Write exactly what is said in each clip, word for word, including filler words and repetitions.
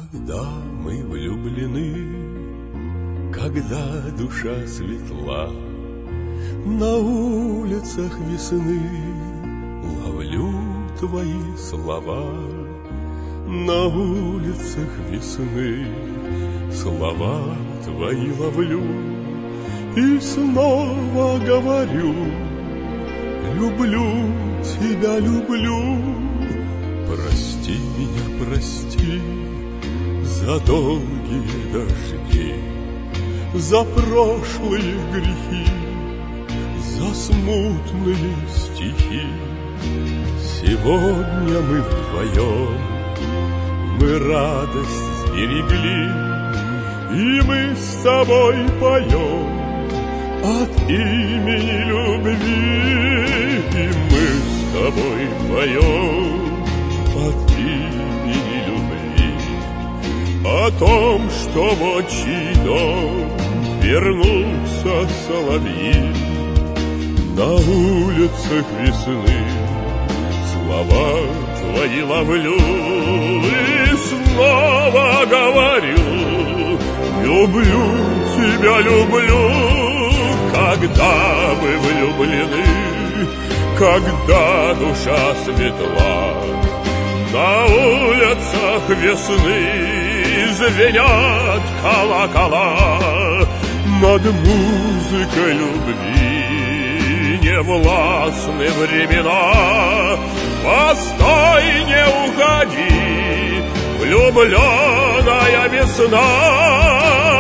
Когда мы влюблены, когда душа светла, на улицах весны ловлю твои слова. На улицах весны слова твои ловлю и снова говорю: люблю тебя, люблю. Прости меня, прости за долгие дожди, за прошлые грехи, за смутные стихи. Сегодня мы вдвоем, мы радость сберегли, и мы с тобой поем от имени любви. И мы с тобой поем от имени любви, о том, что в отчий дом вернулся соловьи. На улицах весны слова твои ловлю и снова говорю: люблю тебя, люблю. Когда мы влюблены, когда душа светла, на улицах весны звенят колокола. Над музыкой любви не властны времена. Постой, не уходи, влюбленная весна.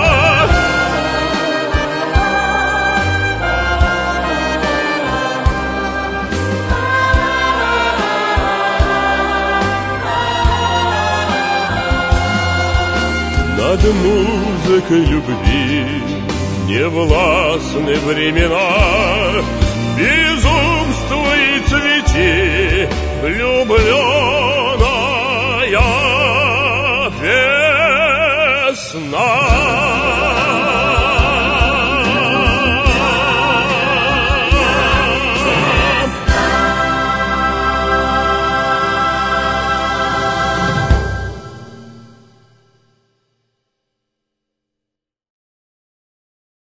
Над музыкой любви не властны времена. Безумствуй, цвети, влюбленная весна.